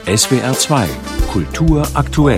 SWR 2 Kultur aktuell.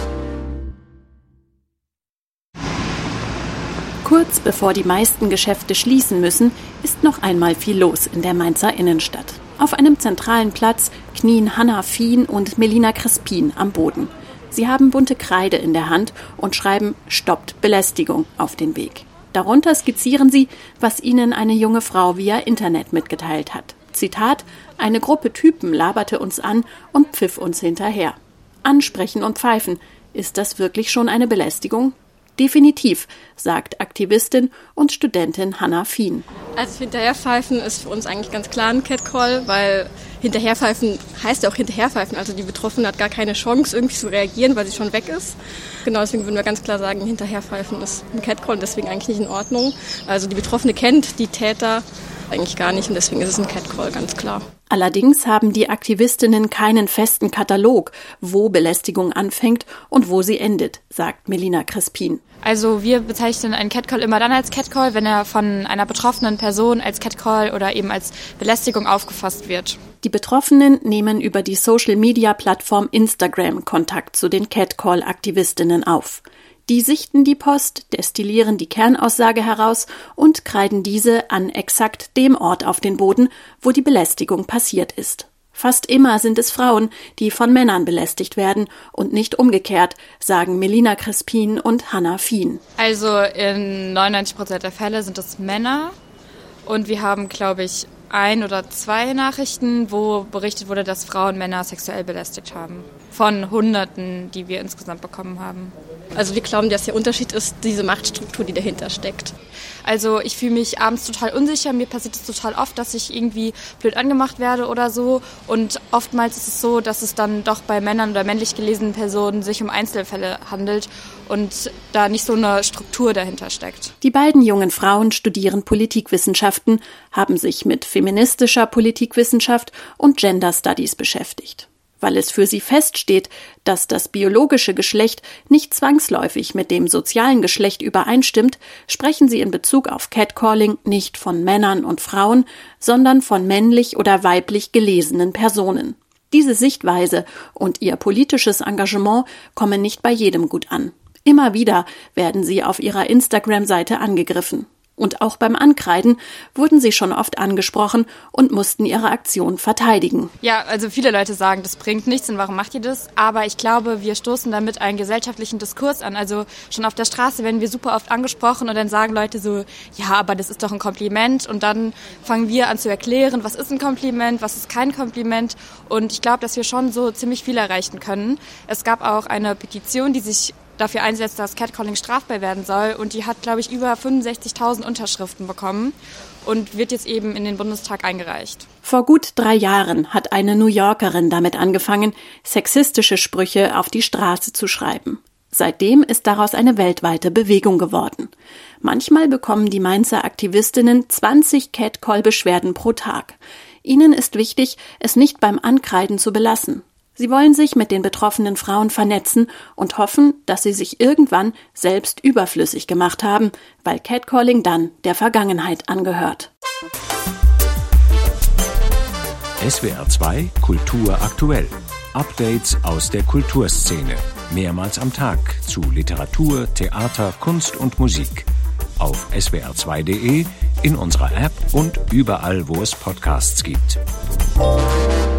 Kurz bevor die meisten Geschäfte schließen müssen, ist noch einmal viel los in der Mainzer Innenstadt. Auf einem zentralen Platz knien Hannah Fien und Melina Crispin am Boden. Sie haben bunte Kreide in der Hand und schreiben »Stoppt Belästigung« auf den Weg. Darunter skizzieren sie, was ihnen eine junge Frau via Internet mitgeteilt hat. Zitat: »Eine Gruppe Typen laberte uns an und pfiff uns hinterher. Ansprechen und pfeifen. Ist das wirklich schon eine Belästigung?« Definitiv, sagt Aktivistin und Studentin Hannah Fien. Also hinterherpfeifen ist für uns eigentlich ganz klar ein Catcall, weil hinterherpfeifen heißt ja auch hinterherpfeifen. Also die Betroffene hat gar keine Chance, irgendwie zu reagieren, weil sie schon weg ist. Genau, deswegen würden wir ganz klar sagen, hinterherpfeifen ist ein Catcall und deswegen eigentlich nicht in Ordnung. Also die Betroffene kennt die Täter eigentlich gar nicht und deswegen ist es ein Catcall, ganz klar. Allerdings haben die Aktivistinnen keinen festen Katalog, wo Belästigung anfängt und wo sie endet, sagt Melina Crispin. Also wir bezeichnen einen Catcall immer dann als Catcall, wenn er von einer betroffenen Person als Catcall oder eben als Belästigung aufgefasst wird. Die Betroffenen nehmen über die Social-Media-Plattform Instagram Kontakt zu den Catcall-Aktivistinnen auf. Die sichten die Post, destillieren die Kernaussage heraus und kreiden diese an exakt dem Ort auf den Boden, wo die Belästigung passiert ist. Fast immer sind es Frauen, die von Männern belästigt werden und nicht umgekehrt, sagen Melina Crispin und Hannah Fien. Also in 99% der Fälle sind es Männer und wir haben, glaube ich, 1 oder 2 Nachrichten, wo berichtet wurde, dass Frauen Männer sexuell belästigt haben. Von Hunderten, die wir insgesamt bekommen haben. Also wir glauben, dass der Unterschied ist diese Machtstruktur, die dahinter steckt. Also ich fühle mich abends total unsicher. Mir passiert es total oft, dass ich irgendwie blöd angemacht werde oder so. Und oftmals ist es so, dass es dann doch bei Männern oder männlich gelesenen Personen sich um Einzelfälle handelt und da nicht so eine Struktur dahinter steckt. Die beiden jungen Frauen studieren Politikwissenschaften, haben sich mit feministischer Politikwissenschaft und Gender Studies beschäftigt. Weil es für sie feststeht, dass das biologische Geschlecht nicht zwangsläufig mit dem sozialen Geschlecht übereinstimmt, sprechen sie in Bezug auf Catcalling nicht von Männern und Frauen, sondern von männlich oder weiblich gelesenen Personen. Diese Sichtweise und ihr politisches Engagement kommen nicht bei jedem gut an. Immer wieder werden sie auf ihrer Instagram-Seite angegriffen. Und auch beim Ankreiden wurden sie schon oft angesprochen und mussten ihre Aktion verteidigen. Ja, also viele Leute sagen, das bringt nichts und warum macht ihr das? Aber ich glaube, wir stoßen damit einen gesellschaftlichen Diskurs an. Also schon auf der Straße werden wir super oft angesprochen und dann sagen Leute so, ja, aber das ist doch ein Kompliment. Und dann fangen wir an zu erklären, was ist ein Kompliment, was ist kein Kompliment. Und ich glaube, dass wir schon so ziemlich viel erreichen können. Es gab auch eine Petition, die sich dafür einsetzt, dass Catcalling strafbar werden soll. Und die hat, glaube ich, über 65.000 Unterschriften bekommen und wird jetzt eben in den Bundestag eingereicht. Vor gut 3 Jahren hat eine New Yorkerin damit angefangen, sexistische Sprüche auf die Straße zu schreiben. Seitdem ist daraus eine weltweite Bewegung geworden. Manchmal bekommen die Mainzer Aktivistinnen 20 Catcall-Beschwerden pro Tag. Ihnen ist wichtig, es nicht beim Ankreiden zu belassen. Sie wollen sich mit den betroffenen Frauen vernetzen und hoffen, dass sie sich irgendwann selbst überflüssig gemacht haben, weil Catcalling dann der Vergangenheit angehört. SWR 2 Kultur aktuell. Updates aus der Kulturszene. Mehrmals am Tag zu Literatur, Theater, Kunst und Musik. Auf swr2.de, in unserer App und überall, wo es Podcasts gibt.